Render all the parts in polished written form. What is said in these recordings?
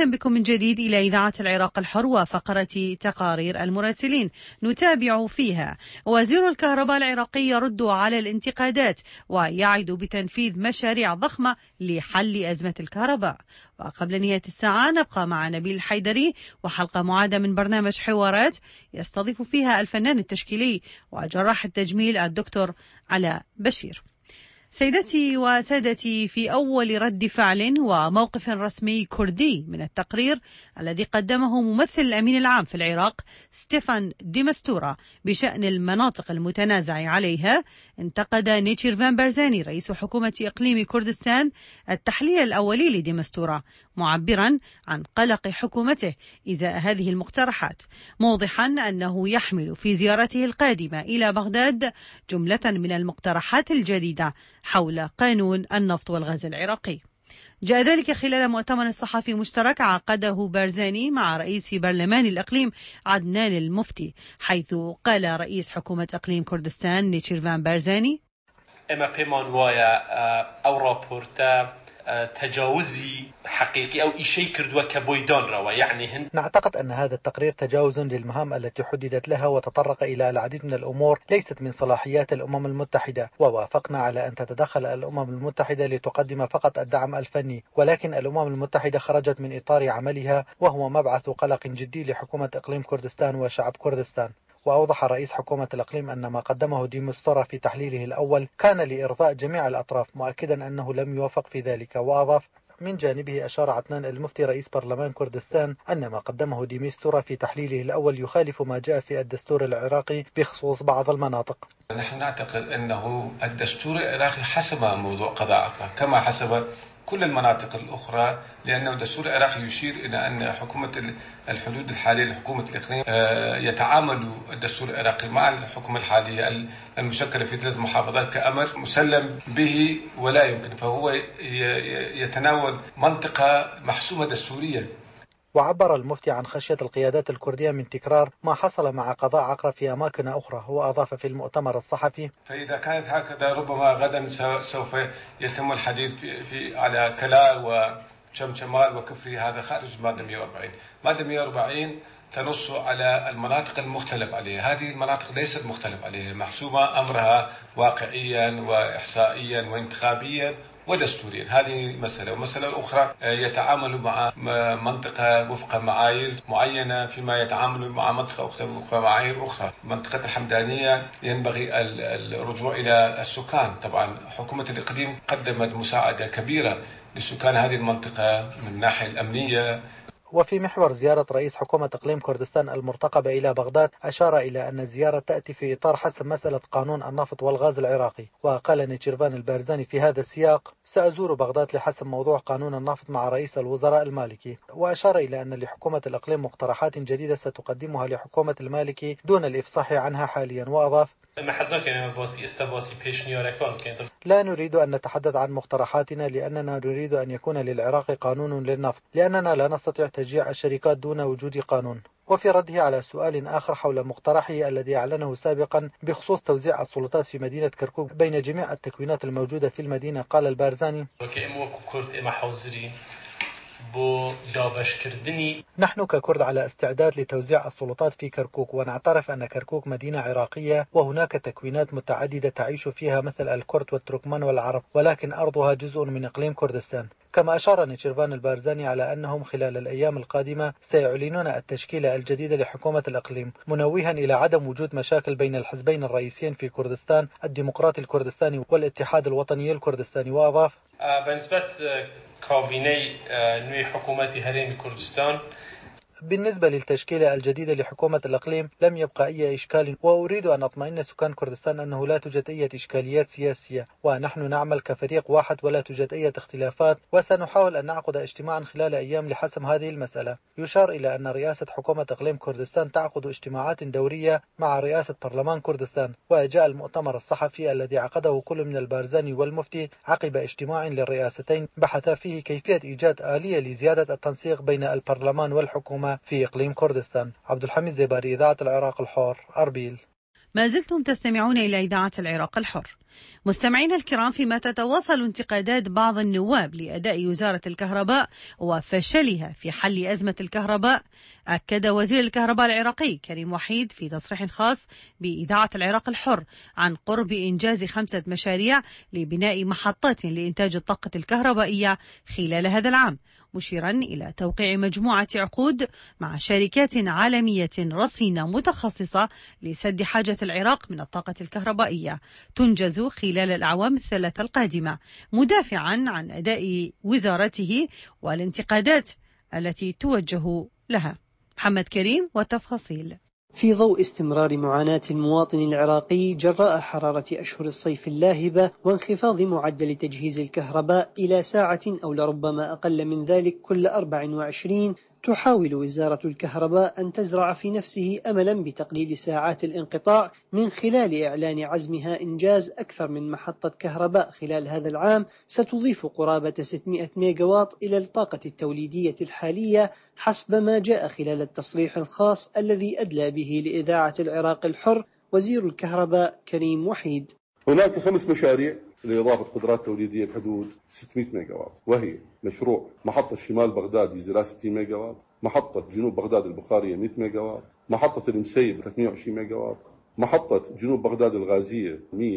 أهلا بكم من جديد إلى إذاعة العراق الحر وفقرة تقارير المراسلين نتابع فيها وزير الكهرباء العراقي يرد على الانتقادات ويعد بتنفيذ مشاريع ضخمة لحل أزمة الكهرباء. وقبل نهاية الساعة نبقى مع نبيل الحيدري وحلقة معادة من برنامج حوارات يستضيف فيها الفنان التشكيلي وجراح التجميل الدكتور علاء بشير. سيدتي وسادتي، في أول رد فعل وموقف رسمي كردي من التقرير الذي قدمه ممثل الأمين العام في العراق ستيفان دي مستورة بشأن المناطق المتنازع عليها، انتقد نيتشيرفان بارزاني رئيس حكومة إقليم كردستان التحليل الأولي لدي مستورة، معبرا عن قلق حكومته إزاء هذه المقترحات، موضحا أنه يحمل في زيارته القادمة إلى بغداد جملة من المقترحات الجديدة حول قانون النفط والغاز العراقي. جاء ذلك خلال مؤتمر صحفي مشترك عقده بارزاني مع رئيس برلمان الإقليم عدنان المفتي، حيث قال رئيس حكومة إقليم كردستان نيتشيرفان بارزاني: اما پیمان وایە ئەو راپۆرتە تجاوزي حقيقي أو إشي كردوا كبويدان روا، يعني هن. نعتقد أن هذا التقرير تجاوز للمهام التي حددت لها وتطرق إلى العديد من الأمور ليست من صلاحيات الأمم المتحدة، ووافقنا على أن تتدخل الأمم المتحدة لتقدم فقط الدعم الفني، ولكن الأمم المتحدة خرجت من إطار عملها وهو مبعث قلق جدي لحكومة إقليم كردستان وشعب كردستان. وأوضح رئيس حكومة الإقليم أن ما قدمه دي مستورة في تحليله الأول كان لإرضاء جميع الأطراف، مؤكدا أنه لم يوافق في ذلك. وأضاف: من جانبه أشار عدنان المفتي رئيس برلمان كردستان أن ما قدمه دي مستورة في تحليله الأول يخالف ما جاء في الدستور العراقي بخصوص بعض المناطق. نحن نعتقد أنه الدستور العراقي حسب موضوع قضاء كما حسب كل المناطق الأخرى، لأنه الدستور العراقي يشير إلى أن حكومة الحدود الحالية لحكومة الإقليم يتعامل الدستور العراقي مع الحكومة الحالية المشكلة في 3 محافظات كأمر مسلم به ولا يمكن، فهو يتناول منطقة محسومة دستوريا. وعبر المفتي عن خشية القيادات الكردية من تكرار ما حصل مع قضاء عقرة في أماكن أخرى، وأضاف في المؤتمر الصحفي: فإذا كانت هكذا ربما غدا سوف يتم الحديث على كلال وشمشمال وكفري، هذا خارج مادة 140. مادة 140 تنص على المناطق المختلف عليها، هذه المناطق ليست مختلف عليها، محسومة أمرها واقعيا وإحصائيا وانتخابيا ودستوريا. هذه مسألة. ومسألة الأخرى يتعامل مع منطقة وفق معايير معينة، فيما يتعامل مع منطقة أخرى وفق معايير أخرى. منطقة الحمدانية ينبغي الرجوع إلى السكان. طبعا حكومة الإقليم قدمت مساعدة كبيرة لسكان هذه المنطقة من الناحية الأمنية. وفي محور زيارة رئيس حكومة إقليم كردستان المرتقبة إلى بغداد، أشار إلى أن الزيارة تأتي في إطار حسم مسألة قانون النفط والغاز العراقي. وقال نيتشيرفان البارزاني في هذا السياق: سأزور بغداد لحسم موضوع قانون النفط مع رئيس الوزراء المالكي. وأشار إلى أن لحكومة الإقليم مقترحات جديدة ستقدمها لحكومة المالكي دون الإفصاح عنها حاليا. وأضاف: لا نريد أن نتحدث عن مقترحاتنا لأننا نريد أن يكون للعراق قانون للنفط، لأننا لا نستطيع تشجيع الشركات دون وجود قانون. وفي رده على سؤال آخر حول مقترحه الذي أعلنه سابقا بخصوص توزيع السلطات في مدينة كركوك بين جميع التكوينات الموجودة في المدينة، قال البارزاني: نحن ككرد على استعداد لتوزيع السلطات في كركوك، ونعترف أن كركوك مدينة عراقية وهناك تكوينات متعددة تعيش فيها مثل الكرد والتركمان والعرب، ولكن أرضها جزء من إقليم كردستان. كما أشار نيتشيرفان البارزاني على أنهم خلال الأيام القادمة سيعلنون التشكيلة الجديدة لحكومة الإقليم، منوها إلى عدم وجود مشاكل بين الحزبين الرئيسيين في كردستان، الديمقراطي الكردستاني والاتحاد الوطني الكردستاني. وأضاف: بالنسبة كابينة نوي حكومة هرم كردستان، بالنسبة للتشكيلة الجديدة لحكومة الإقليم لم يبقى أي إشكال، وأريد أن أطمئن سكان كردستان أنه لا توجد أي إشكاليات سياسية، ونحن نعمل كفريق واحد ولا توجد أي اختلافات، وسنحاول أن نعقد اجتماعا خلال أيام لحسم هذه المسألة. يشار إلى أن رئاسة حكومة إقليم كردستان تعقد اجتماعات دورية مع رئاسة برلمان كردستان. وجاء المؤتمر الصحفي الذي عقده كل من البارزاني والمفتي عقب اجتماع للرئاستين بحث فيه كيفية إيجاد آلية لزيادة التنسيق بين البرلمان والحكومة في إقليم كردستان. عبد الحميد زباري، إذاعة العراق الحر، أربيل. ما زلتم تستمعون إلى إذاعة العراق الحر. مستمعينا الكرام، فيما تتواصل انتقادات بعض النواب لأداء وزارة الكهرباء وفشلها في حل أزمة الكهرباء، أكد وزير الكهرباء العراقي كريم وحيد في تصريح خاص بإذاعة العراق الحر عن قرب إنجاز 5 مشاريع لبناء محطات لإنتاج الطاقة الكهربائية خلال هذا العام، مشيرا إلى توقيع مجموعة عقود مع شركات عالمية رصينة متخصصة لسد حاجة العراق من الطاقة الكهربائية تنجز خلال الأعوام الثلاثة القادمة، مدافعا عن أداء وزارته والانتقادات التي توجه لها. محمد كريم والتفاصيل. في ضوء استمرار معاناة المواطن العراقي جراء حرارة أشهر الصيف اللاهبة وانخفاض معدل تجهيز الكهرباء إلى ساعة أو لربما أقل من ذلك كل 24، تحاول وزارة الكهرباء أن تزرع في نفسه أملا بتقليل ساعات الانقطاع من خلال إعلان عزمها إنجاز أكثر من محطة كهرباء خلال هذا العام ستضيف قرابة 600 ميجاوات إلى الطاقة التوليدية الحالية، حسب ما جاء خلال التصريح الخاص الذي أدلى به لإذاعة العراق الحر وزير الكهرباء كريم وحيد. هناك 5 مشاريع لإضافة قدرات توليدية بحدود 600 ميجاوات، وهي مشروع محطة شمال بغداد يزيلها 60 ميجاوات، محطة جنوب بغداد البخارية 100 ميجاوات، محطة المسيب 320 ميجاوات، محطة جنوب بغداد الغازية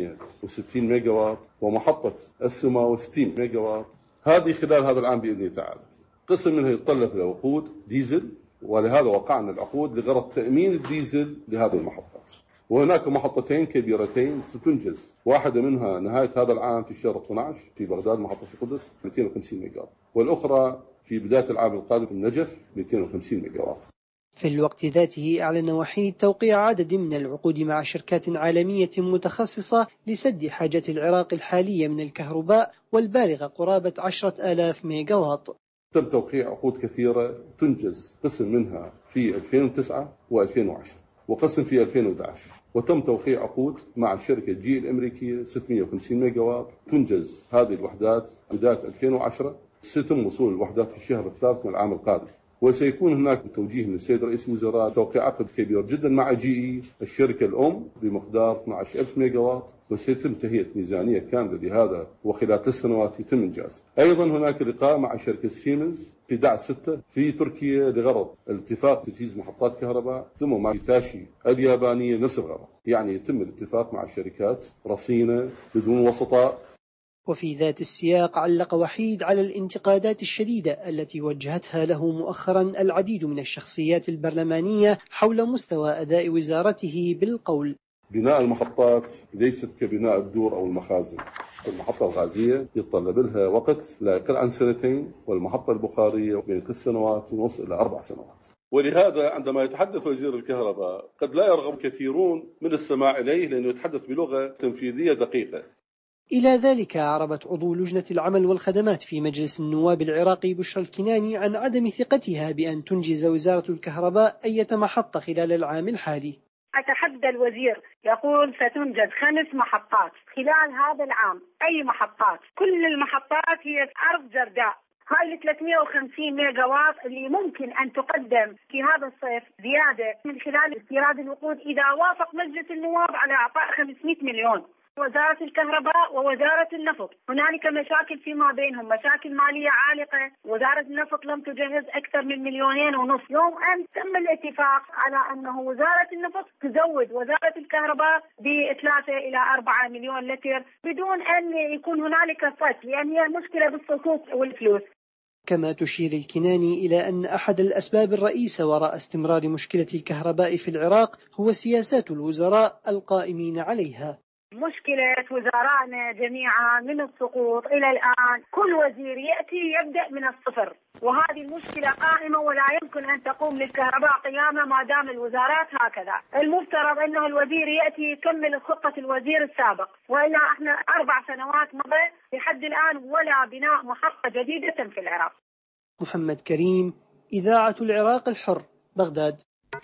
160 ميجاوات، ومحطة السماوة 60 ميجاوات. هذه خلال هذا العام بإذن الله تعالى. قسم منها يتطلب لوقود ديزل، ولهذا وقعنا العقود لغرض تأمين الديزل لهذه المحطات. وهناك محطتين كبيرتين ستنجز، واحدة منها نهاية هذا العام في شهر 12 في بغداد محطة القدس 250 ميجاوات، والأخرى في بداية العام القادم في النجف 250 ميجاوات. في الوقت ذاته أعلن وحيد توقيع عدد من العقود مع شركات عالمية متخصصة لسد حاجة العراق الحالية من الكهرباء والبالغة قرابة 10,000 ميجاوات. تم توقيع عقود كثيرة تنجز، قسم منها في 2009 و2010 وقسم في 2011، وتم توقيع عقود مع شركة جي الأمريكية 650 ميجاوات تنجز هذه الوحدات بداية 2010. سيتم وصول الوحدات في الشهر الثالث من العام القادم، وسيكون هناك توجيه من السيد رئيس الوزراء توقيع عقد كبير جدا مع جي الشركة الأم بمقدار 12,000 ميجاوات، وسيتم تهيئة ميزانية كاملة لهذا وخلال 3 سنوات يتم إنجاز. أيضا هناك لقاء مع شركة سيمنز في 11/6 في تركيا لغرض الاتفاق تجهيز محطات كهرباء، ثم مع هيتاشي اليابانية نفس الغرض، يعني يتم الاتفاق مع شركات رصينة بدون وسطاء. وفي ذات السياق علق وحيد على الانتقادات الشديدة التي وجهتها له مؤخرا العديد من الشخصيات البرلمانية حول مستوى أداء وزارته بالقول: بناء المحطات ليست كبناء الدور أو المخازن. المحطة الغازية يتطلب لها وقت لا يقل عن 2 والمحطة البخارية بين 3 سنوات ونص إلى 4 سنوات. ولهذا عندما يتحدث وزير الكهرباء قد لا يرغب كثيرون من السماع إليه لأنه يتحدث بلغة تنفيذية دقيقة. إلى ذلك أعربت عضو لجنة العمل والخدمات في مجلس النواب العراقي بشرى الكناني عن عدم ثقتها بأن تنجز وزارة الكهرباء أي محطة خلال العام الحالي. أتحدى الوزير يقول ستنجز 5 محطات خلال هذا العام. أي محطات؟ كل المحطات هي أرض جرداء. هاي ال 350 ميجاوات اللي ممكن أن تقدم في هذا الصيف زيادة من خلال استيراد الوقود إذا وافق مجلس النواب على إعطاء 500 مليون. وزارة الكهرباء ووزارة النفط هنالك مشاكل فيما بينهم، مشاكل مالية عالقة. وزارة النفط لم تجهز أكثر من 2.5 مليون. يوم أن تم الاتفاق على أنه وزارة النفط تزود وزارة الكهرباء ب3 إلى 4 مليون لتر بدون أن يكون هنالك فصل، لأن هي المشكلة بالصكوك والفلوس. كما تشير الكناني إلى أن أحد الأسباب الرئيسة وراء استمرار مشكلة الكهرباء في العراق هو سياسات الوزراء القائمين عليها. مشكلة وزارائنا جميعا من السقوط إلى الآن كل وزير يأتي يبدأ من الصفر، وهذه المشكلة قائمة ولا يمكن أن تقوم للكهرباء قيامة ما دام الوزارات هكذا. المفترض أنه الوزير يأتي يكمل خطة الوزير السابق، وإلا احنا 4 سنوات مضى لحد الآن ولا بناء محطة جديدة في العراق. محمد كريم، إذاعة العراق الحر، بغداد.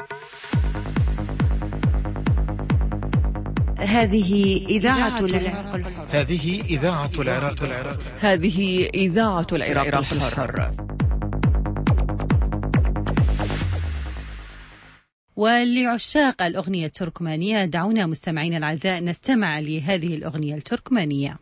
هذه إذاعة العراق الحر. هذه إذاعة العراق الحر. هذه إذاعة العراق الحر. ولعشاق الأغنية التركمانية دعونا مستمعين الأعزاء نستمع لهذه الأغنية التركمانية.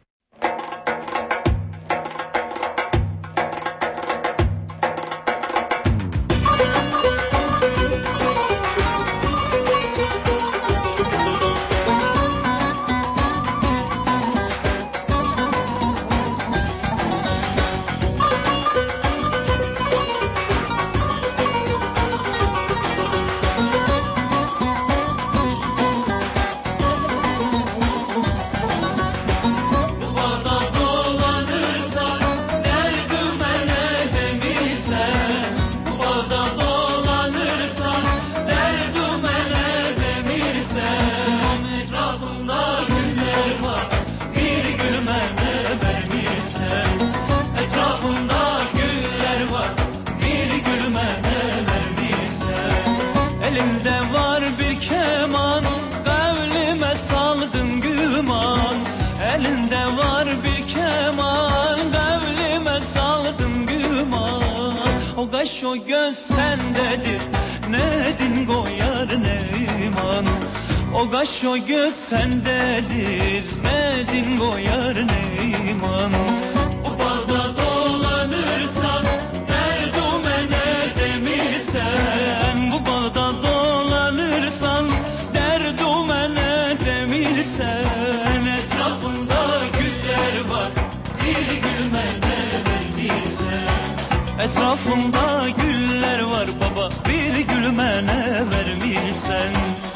O göz sendedir, nedin koyar neyman. O kaş o göz sendedir, nedin koyar neyman. Bu balda dolanırsan, derdime ne demirsen. Bu balda dolanırsan, derdime ne demirsen. Etrafında güller var, bir gülme ne vermirsen. Etrafında güller var baba, bir gülme ne vermirsen.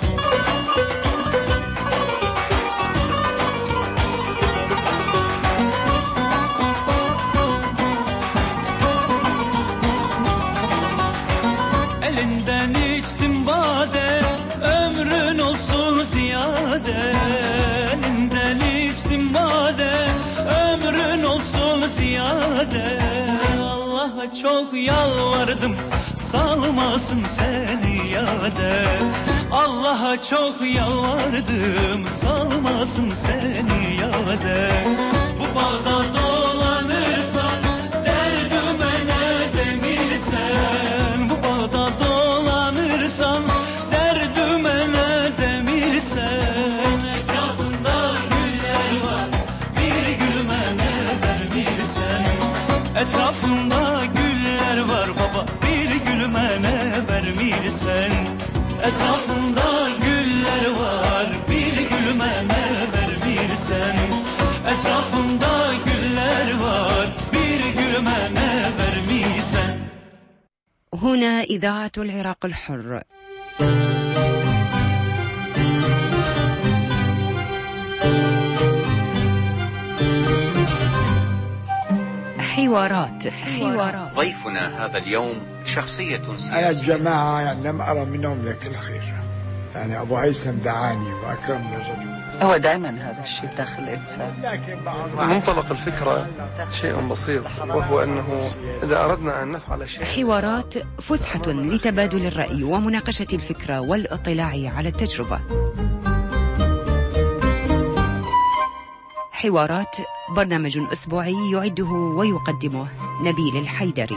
Elinden içtim bade, ömrün olsun ziyade. Elinden içtim bade, ömrün olsun ziyade. Allah'a çok yalvardım, salmasın seni yâde. Allah'a çok yalvardım, salmasın seni yâde. Bu balda dolanırsan, derdime ne demirsen. Bu balda dolanırsan, derdime ne demirsen. Etrafında güller var, bir gülme ne vermirsen. Etrafında güller var baba, bir gülme ne vermirsen. Etrafında güller var, bir gülme ne vermirsen. Etrafında güller var, bir gülme ne vermirsen. هنا إذاعة العراق الحر. حوارات. ضيفنا هذا اليوم شخصية سياسية. أنا الجماعة يعني لم أرى منهم لك الخير. يعني أبو هيثم دعاني وأكرمني الرجل. هو دائما هذا الشيء داخل الإنسان. منطلق الفكرة شيء بسيط، وهو أنه إذا أردنا أن نفعل شيء. حوارات فسحة لتبادل الرأي ومناقشة الفكرة والاطلاع على التجربة. حوارات برنامج أسبوعي يعده ويقدمه نبيل الحيدري.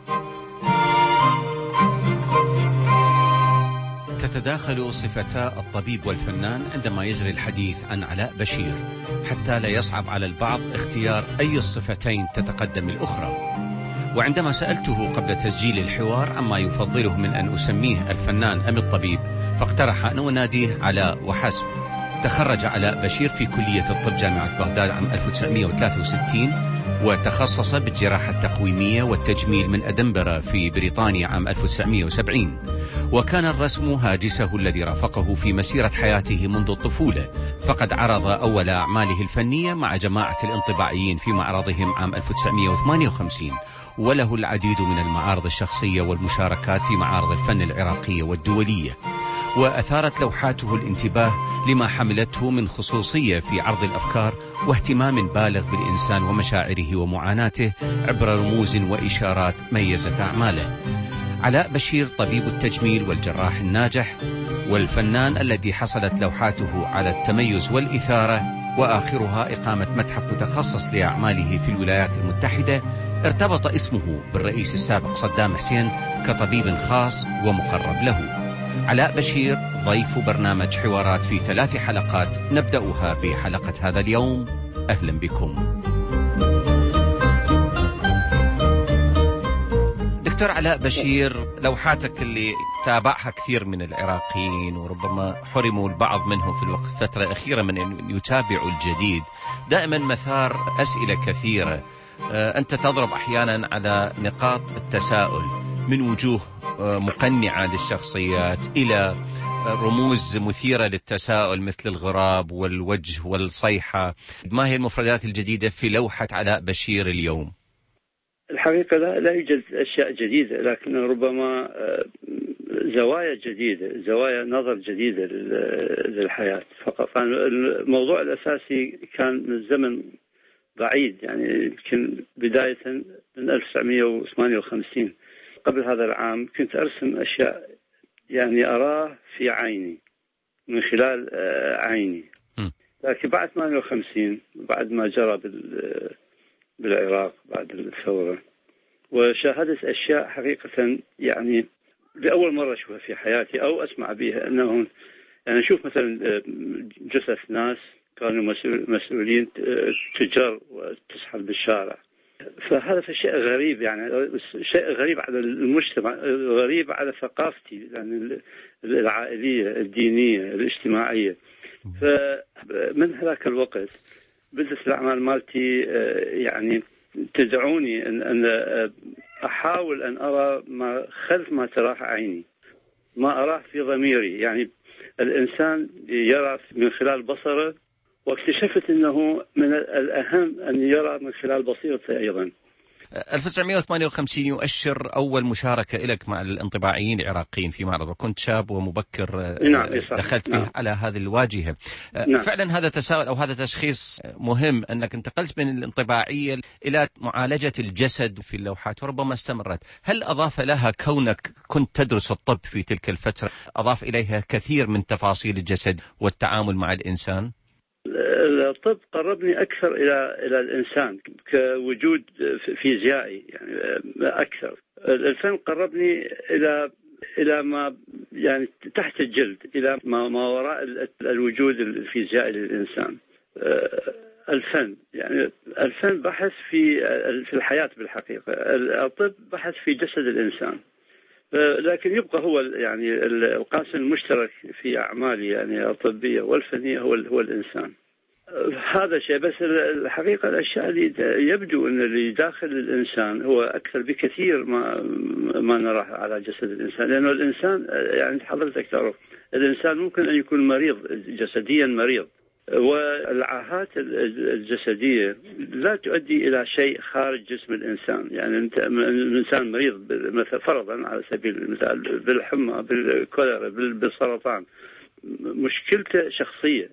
تتداخل صفتا الطبيب والفنان عندما يجري الحديث عن علاء بشير، حتى لا يصعب على البعض اختيار أي الصفتين تتقدم الأخرى. وعندما سألته قبل تسجيل الحوار عما يفضله من أن أسميه الفنان أم الطبيب، فاقترح أن أناديه علاء وحسب. تخرج علاء بشير في كلية الطب جامعة بغداد عام 1963، وتخصص بالجراحة التقويمية والتجميل من أدنبرا في بريطانيا عام 1970. وكان الرسم هاجسه الذي رافقه في مسيرة حياته منذ الطفولة، فقد عرض أول أعماله الفنية مع جماعة الانطباعيين في معرضهم عام 1958، وله العديد من المعارض الشخصية والمشاركات في معارض الفن العراقية والدولية. وأثارت لوحاته الانتباه لما حملته من خصوصية في عرض الأفكار واهتمام بالغ بالإنسان ومشاعره ومعاناته عبر رموز وإشارات ميزت أعماله. علاء بشير طبيب التجميل والجراح الناجح، والفنان الذي حصلت لوحاته على التميز والإثارة، وآخرها إقامة متحف متخصص لأعماله في الولايات المتحدة. ارتبط اسمه بالرئيس السابق صدام حسين كطبيب خاص ومقرب له. علاء بشير ضيف برنامج حوارات في 3 حلقات، نبدأها بحلقة هذا اليوم. أهلا بكم. دكتور علاء بشير، لوحاتك اللي تابعها كثير من العراقيين وربما حرموا البعض منهم في الفترة الأخيرة من أن يتابعوا الجديد، دائما مثار أسئلة كثيرة. أنت تضرب أحيانا على نقاط التساؤل من وجوه مقنعة للشخصيات إلى رموز مثيرة للتساؤل مثل الغراب والوجه والصيحة. ما هي المفردات الجديدة في لوحة علاء بشير اليوم؟ الحقيقة لا يوجد أشياء جديدة، لكن ربما زوايا جديدة، زوايا نظر جديدة للحياة فقط. الموضوع الأساسي كان من زمن بعيد، يعني يمكن بداية من 1958. قبل هذا العام كنت أرسم أشياء يعني أراه في عيني من خلال عيني، لكن بعد 58 بعد ما جرى بالعراق بعد الثورة وشاهدت أشياء حقيقة يعني لأول مرة أشوفها في حياتي أو أسمع بها، أنه يعني أشوف مثلا جثث ناس كانوا مسؤولين تجار وتسحب بالشارع. فهذا شيء غريب، يعني شيء غريب على المجتمع، غريب على ثقافتي يعني العائلية الدينية الاجتماعية. فمن هذاك الوقت بدأت الأعمال مالتي يعني تدعوني أن أحاول أن أرى ما خلف ما تراه عيني، ما أراه في ضميري. يعني الإنسان يرى من خلال بصره، واكتشفت أنه من الأهم أن يرى من خلال بصيرته أيضا. 1958 يؤشر أول مشاركة لك مع الانطباعيين العراقيين في معرض، وكنت شاب ومبكر. نعم، دخلت به على هذه الواجهة. نعم. فعلا هذا تساؤل أو هذا تشخيص مهم، أنك انتقلت من الانطباعية إلى معالجة الجسد في اللوحات وربما استمرت. هل أضاف لها كونك كنت تدرس الطب في تلك الفترة، أضاف إليها كثير من تفاصيل الجسد والتعامل مع الإنسان؟ الطب قربني أكثر إلى الإنسان كوجود فيزيائي يعني أكثر. الفن قربني إلى ما يعني تحت الجلد، إلى ما وراء الوجود الفيزيائي للإنسان. الفن بحث في الحياة بالحقيقة، الطب بحث في جسد الإنسان، لكن يبقى هو يعني القاسم المشترك في أعمالي يعني الطبية والفنية هو الإنسان. هذا شيء، بس الحقيقة الأشياء اللي يبدو أن اللي داخل الإنسان هو أكثر بكثير ما نراه على جسد الإنسان، لأنه الإنسان يعني حضرتك تعرف الإنسان ممكن أن يكون مريض جسديا مريض، والعاهات الجسدية لا تؤدي إلى شيء خارج جسم الإنسان. يعني الإنسان مريض مثلا فرضا على سبيل المثال بالحمى بالكوليرا بالسرطان، مشكلته شخصية،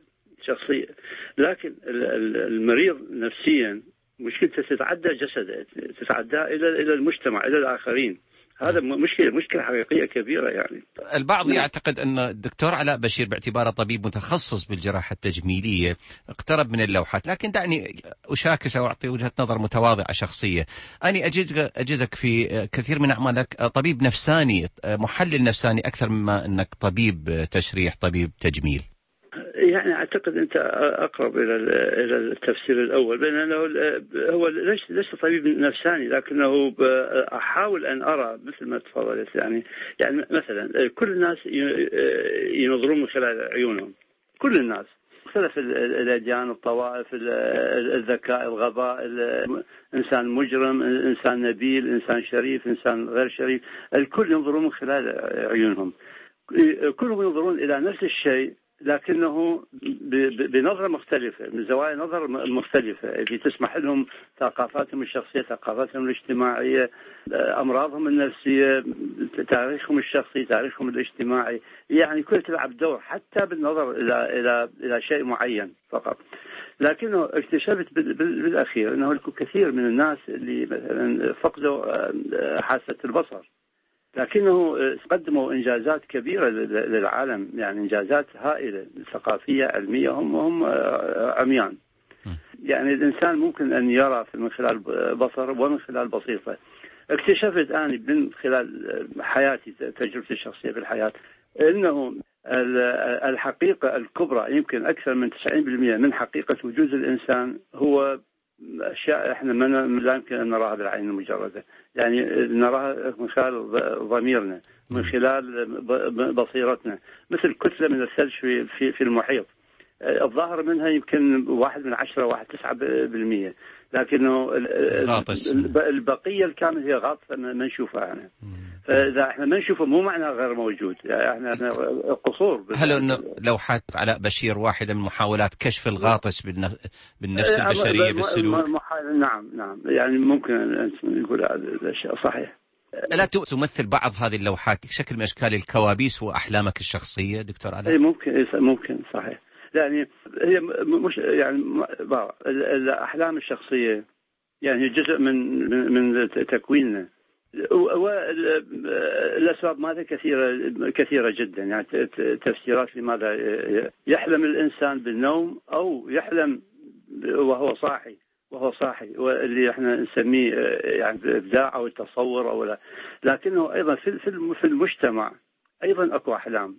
لكن المريض نفسيا مشكلته تتعدى جسده، تتعدى إلى المجتمع، إلى الآخرين. هذا مشكلة حقيقية كبيرة. يعني البعض يعتقد أن الدكتور علاء بشير باعتباره طبيب متخصص بالجراحة التجميلية اقترب من اللوحات، لكن دعني أشاكس أو أعطي وجهة نظر متواضعة شخصية. أنا أجدك في كثير من أعمالك طبيب نفساني، محلل نفساني، أكثر مما أنك طبيب تشريح، طبيب تجميل. يعني أعتقد أنت أقرب إلى التفسير الأول، بأنه هو ليس طبيب نفساني، لكنه أحاول أن أرى مثل ما تفضلت. يعني مثلا كل الناس ينظرون من خلال عيونهم، كل الناس، مختلف الأديان، الطوائف، الذكاء، الغباء، إنسان مجرم، إنسان نبيل، إنسان شريف، إنسان غير شريف، الكل ينظرون من خلال عيونهم، كلهم ينظرون إلى نفس الشيء لكنه بنظرة مختلفة، من زوايا نظر مختلفة اللي تسمح لهم ثقافاتهم الشخصية، ثقافاتهم الاجتماعية، أمراضهم النفسية، تاريخهم الشخصي، تاريخهم الاجتماعي، يعني كل تلعب دور حتى بالنظر إلى شيء معين فقط. لكنه اكتشفت بالأخير أنه كثير من الناس اللي مثلا فقدوا حاسة البصر، لكنه قدموا إنجازات كبيرة للعالم، يعني إنجازات هائلة ثقافية علمية، هم عميان. يعني الإنسان ممكن أن يرى من خلال بصر ومن خلال بصيرته، اكتشفت أنا من خلال حياتي تجربتي الشخصية في الحياة أنه الحقيقة الكبرى يمكن أكثر من 90% من حقيقة وجود الإنسان هو أشياء إحنا لا يمكن أن نراها بالعين المجردة، يعني نراها من خلال ضميرنا، من خلال بصيرتنا، مثل كتلة من الثلج في المحيط. الظاهر منها يمكن 1 من 10 1 9%، لكنه البقية الكامل هي غاطة ما نشوفها يعني. فإذا احنا ما نشوفه مو معناه غير موجود، يعني احنا قصور. هل انه لوحات علاء بشير واحدة من محاولات كشف الغاطس بالنفس البشرية بالسلوك؟ نعم، يعني ممكن أن نقول هذا الشيء صحيح. ألا تمثل بعض هذه اللوحات شكل من أشكال الكوابيس وأحلامك الشخصية دكتور علاء؟ ممكن صحيح. يعني هي مش يعني الأحلام الشخصية يعني جزء من تكويننا، والأسباب ماذا كثيرة جدا، يعني تفسيرات لماذا يحلم الإنسان بالنوم أو يحلم وهو صاحي واللي احنا نسميه يعني إبداع أو التصور أو لا. لكنه أيضا في المجتمع أيضا أكو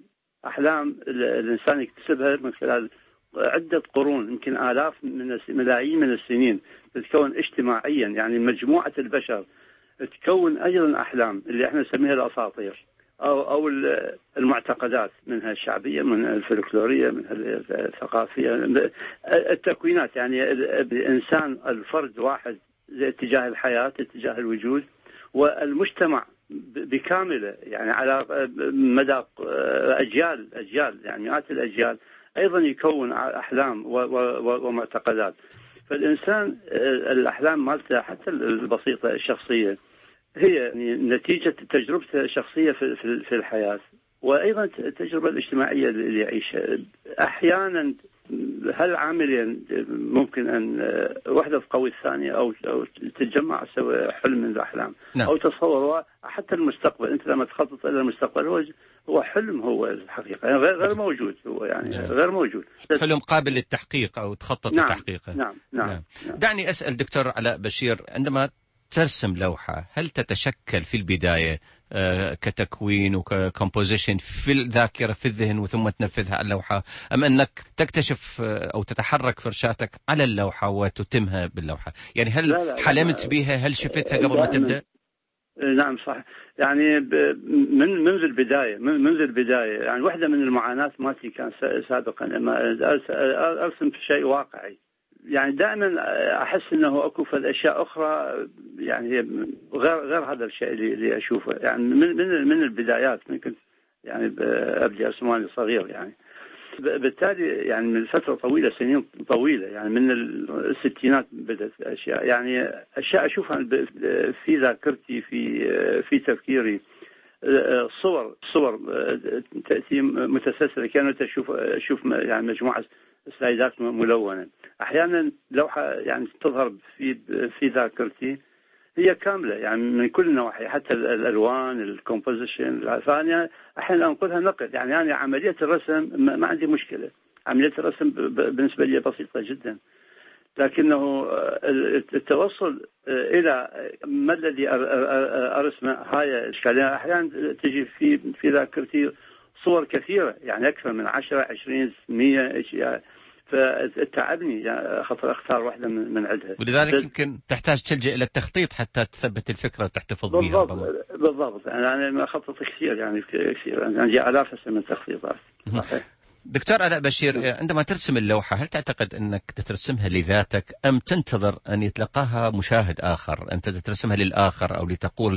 أحلام الإنسان يكتسبها من خلال عدة قرون، يمكن آلاف ملايين من السنين، تتكون اجتماعيا، يعني مجموعة البشر تكون أيضا أحلام اللي احنا نسميها الأساطير أو المعتقدات، منها الشعبية، منها الفلكلورية، منها الثقافية، التكوينات. يعني الإنسان الفرد واحد اتجاه الحياة، اتجاه الوجود، والمجتمع بكامله يعني على مدى أجيال يعني مئات الأجيال أيضا يكون أحلام ومعتقدات. فالإنسان الأحلام مالته حتى البسيطة الشخصية هي يعني نتيجة تجربته الشخصية في الحياة، وأيضا التجربة الاجتماعية اللي يعيشها. أحيانا هل عاملين ممكن أن وحدة تقوي الثانية أو تتجمع سوى حلم من الأحلام. نعم. أو تصور حتى المستقبل، أنت لما تخطط إلى المستقبل هو حلم، هو الحقيقة يعني غير موجود، هو يعني نعم. غير موجود، حلم قابل للتحقيق أو تخطط نعم. لتحقيقه. نعم. دعني أسأل دكتور علاء بشير، عندما ترسم لوحة هل تتشكل في البداية كتكوين وككومبوزيشن في الذاكرة في الذهن وثم تنفذها على اللوحة، أم أنك تكتشف أو تتحرك فرشاتك على اللوحة وتتمها باللوحة؟ يعني هل حلمت بها؟ هل شفتها قبل ما تبدأ؟ نعم صح، يعني منذ البداية يعني واحدة من المعاناة مالتي كان سابقا لما أرسم في شيء واقعي، يعني دائما أحس أنه أكو في الأشياء أخرى يعني غير هذا الشيء اللي أشوفه. يعني من البدايات كنت يعني أبدي أرسم وأنا صغير، يعني بالتالي يعني من فترة طويلة، سنين طويلة، يعني من الستينات بدأت أشياء، يعني أشياء أشوفها في ذاكرتي في تفكيري، صور تأتي متسلسلة، كانت أشوف يعني مجموعة سلايدات ملونة. أحيانا لوحة يعني تظهر في ذاكرتي هي كاملة، يعني من كل النواحي، حتى الألوان، الكومبوزيشن. فأنا أحيانا أنقلها نقل، يعني أنا عملية الرسم ما عندي مشكلة، عملية الرسم بالنسبة لي بسيطة جدا، لكنه التوصل إلى ما الذي أرسمه هاي إشكالية. أحيانا تجي في ذاكرتي صور كثيرة، يعني أكثر من 10 20 100 أشياء، فتعبني يعني خاطر أختار واحدة من عدها. ولذلك يمكن تحتاج تلجأ إلى التخطيط حتى تثبت الفكرة وتحتفظ بها. بالضبط. أنا ما أخطط كثير، يعني كثير، عندي آلاف من التخطيطات. دكتور علاء بشير، عندما ترسم اللوحة هل تعتقد أنك ترسمها لذاتك أم تنتظر أن يتلقاها مشاهد آخر؟ أنت ترسمها للآخر أو لتقول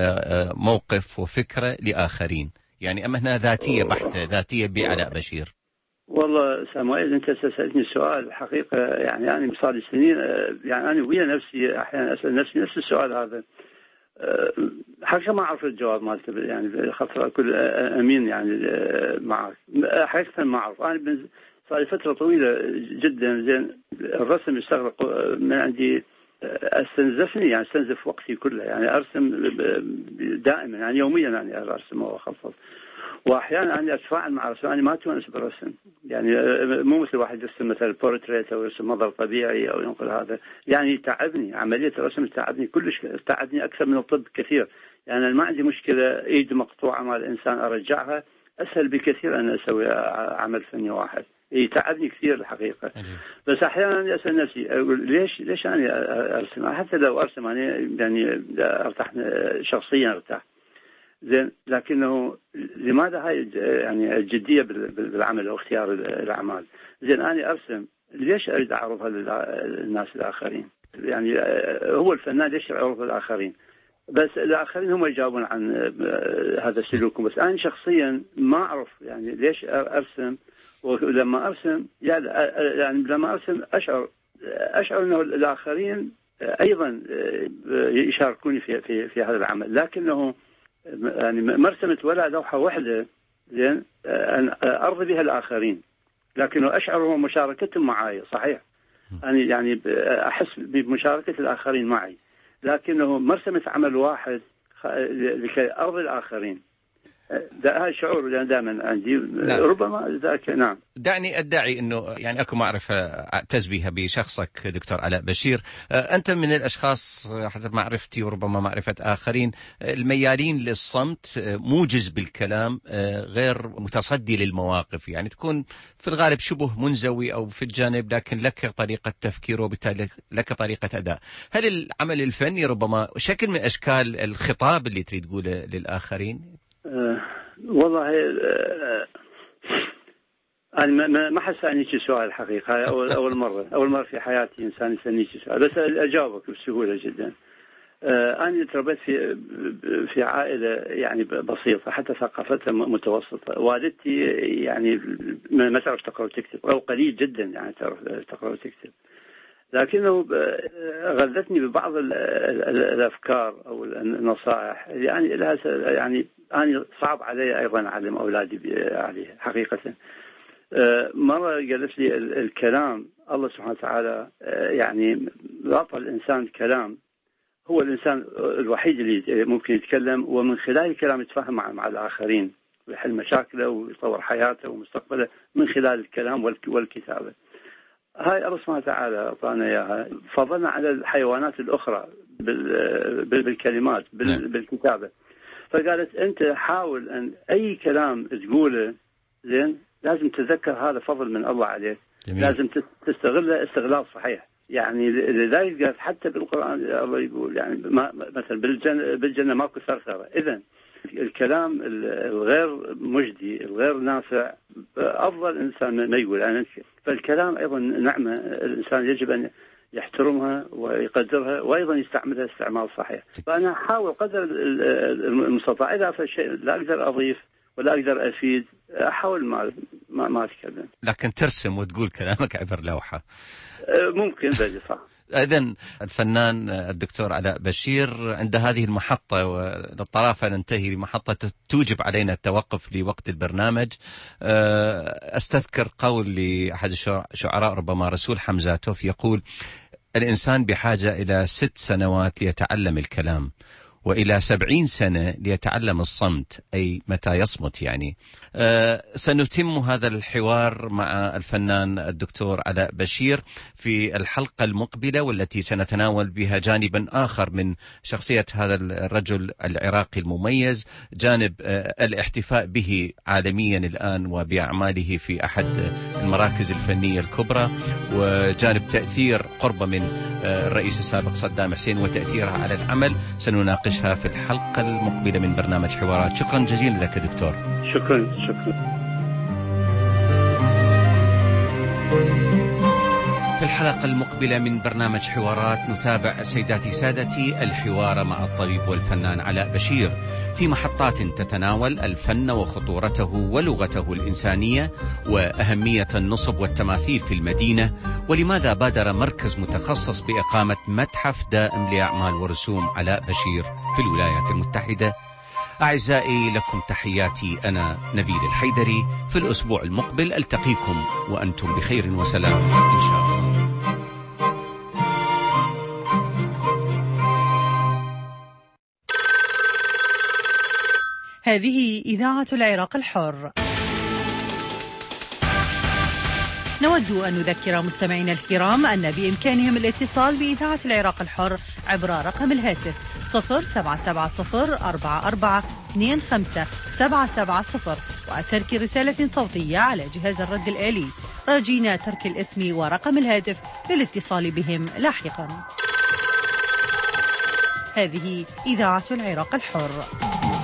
موقف وفكرة لآخرين، يعني أم أنها ذاتية بحتة، ذاتية بعلاء بشير؟ والله سامويل، أنت سألتني السؤال الحقيقة، يعني أنا صار لي سنين يعني أنا ويا نفسي أحيانا أسأل نفسي نفس السؤال هذا. حقيقة ما أعرف الجواب مالته، يعني خاطر أكون أمين يعني معك، حقيقة ما أعرف. أنا صار لي فترة طويلة جدا زين الرسم يستغرق من عندي، استنزفني، يعني استنزف وقتي كله، يعني أرسم دائما، يعني يوميا يعني أرسم وأخطط. واحيانا انا اتفاعل مع رسم، انا ما اتونس بالرسم، يعني مو مثل واحد يرسم مثلا بورتريت او يرسم منظر طبيعي او ينقل هذا، يعني تعبني عمليه الرسم، تعبني كلش، تعبني اكثر من الطب كثير. يعني انا ما عندي مشكله ايد مقطوعه مال الانسان ارجعها، اسهل بكثير ان اسوي عمل فني واحد، يتعبني كثير الحقيقه. بس احيانا اسال نفسي اقول ليش انا ارسم؟ حتى لو ارسم انا يعني ارتاح شخصيا، ارتاح زين، لكنه لماذا هاي يعني الجديه بالعمل او اختيار الاعمال؟ زين انا ارسم، ليش اريد اعرضها للناس الاخرين؟ يعني هو الفنان ليش يعرض للاخرين؟ بس الاخرين هم يجاوبون عن هذا السلوك، بس انا شخصيا ما اعرف يعني ليش ارسم. ولما ارسم يعني لما ارسم اشعر انه الاخرين ايضا يشاركوني في هذا العمل، لكنه يعني ما رسمت ولا لوحه واحده زين ان ارضي بها الاخرين، لكنه اشعر مشاركتهم معي. صحيح انا يعني احس بمشاركه الاخرين معي، لكنه ما رسمت عمل واحد لكي ارضي الاخرين. هذا الشعور دائما عندي. نعم. ربما ذاك. نعم. دعني أدعي أنه يعني أكو معرفة أعتز بها بشخصك دكتور علاء بشير. أنت من الأشخاص حسب معرفتي وربما معرفة آخرين الميالين للصمت، موجز بالكلام، غير متصدي للمواقف، يعني تكون في الغالب شبه منزوي أو في الجانب، لكن لك طريقة تفكير وبالتالي لك طريقة أداء. هل العمل الفني ربما شكل من أشكال الخطاب اللي تريد تقوله للآخرين؟ والله أنا ما حس أني شيء سؤال الحقيقة. أول مرة في حياتي إنسان يسألني شيء سؤال، بس أجاوبك بسهولة جدا. أنا تربيت في عائلة يعني بسيطة، حتى ثقافتها متوسطة. والدتي يعني ما تعرف تقرأ وتكتب، أو قليل جدا يعني تعرف تقرأ وتكتب، لكنه غذتني ببعض الأفكار أو النصائح يعني لها، يعني أنا صعب علي أيضا أعلم أولادي عليها حقيقة. مرة قالت لي الكلام، الله سبحانه وتعالى يعني أعطى الإنسان كلام، هو الإنسان الوحيد اللي ممكن يتكلم، ومن خلال الكلام يتفاهم مع الآخرين ويحل مشاكله ويطور حياته ومستقبله من خلال الكلام والكتابة. هاي الله سبحانه وتعالى أعطانا إياها، فضلنا على الحيوانات الأخرى بالكلمات بالكتابة. فقالت أنت حاول أن أي كلام تقوله زين لازم تتذكر هذا فضل من الله عليك. جميل. لازم تستغله استغلال صحيح. يعني لذلك قالت حتى بالقرآن الله يقول يعني مثلا بالجنة ماكو ثرثرة. إذن الكلام الغير مجدي الغير نافع أفضل إنسان ما يقول يعني. فالكلام أيضا نعمة، الإنسان يجب أن يحترمها ويقدرها وأيضا يستعملها استعمال صحيح. فأنا أحاول قدر المستطاع، إذا في شيء لا أقدر أضيف ولا أقدر أفيد أحاول ما أتكلم. لكن ترسم وتقول كلامك عبر لوحة ممكن بدي صح. إذن الفنان الدكتور علاء بشير عند هذه المحطة، وللطرافة ننتهي بمحطة توجب علينا التوقف لوقت البرنامج. أستذكر قول لأحد الشعراء ربما رسول حمزاتوف يقول: الإنسان بحاجة إلى 6 سنوات ليتعلم الكلام، وإلى 70 سنة ليتعلم الصمت، أي متى يصمت يعني. سنتم هذا الحوار مع الفنان الدكتور علاء بشير في الحلقة المقبلة، والتي سنتناول بها جانبا آخر من شخصية هذا الرجل العراقي المميز، جانب الاحتفاء به عالميا الآن وبأعماله في أحد المراكز الفنية الكبرى، وجانب تأثير قرب من الرئيس السابق صدام حسين وتأثيرها على العمل. سنناقشها في الحلقة المقبلة من برنامج حوارات. شكرا جزيلا لك دكتور. شكرا. في الحلقة المقبلة من برنامج حوارات نتابع سيداتي سادتي الحوار مع الطبيب والفنان علاء بشير في محطات تتناول الفن وخطورته ولغته الإنسانية وأهمية النصب والتماثيل في المدينة، ولماذا بادر مركز متخصص بإقامة متحف دائم لأعمال ورسوم علاء بشير في الولايات المتحدة. أعزائي، لكم تحياتي، أنا نبيل الحيدري. في الأسبوع المقبل ألتقيكم وأنتم بخير وسلام إن شاء الله. هذه إذاعة العراق الحر. نود أن نذكر مستمعينا الكرام أن بإمكانهم الاتصال بإذاعة العراق الحر عبر رقم الهاتف 077044257770 وترك رسالة صوتية على جهاز الرد الآلي، راجينا ترك الاسم ورقم الهاتف للاتصال بهم لاحقا. هذه إذاعة العراق الحر.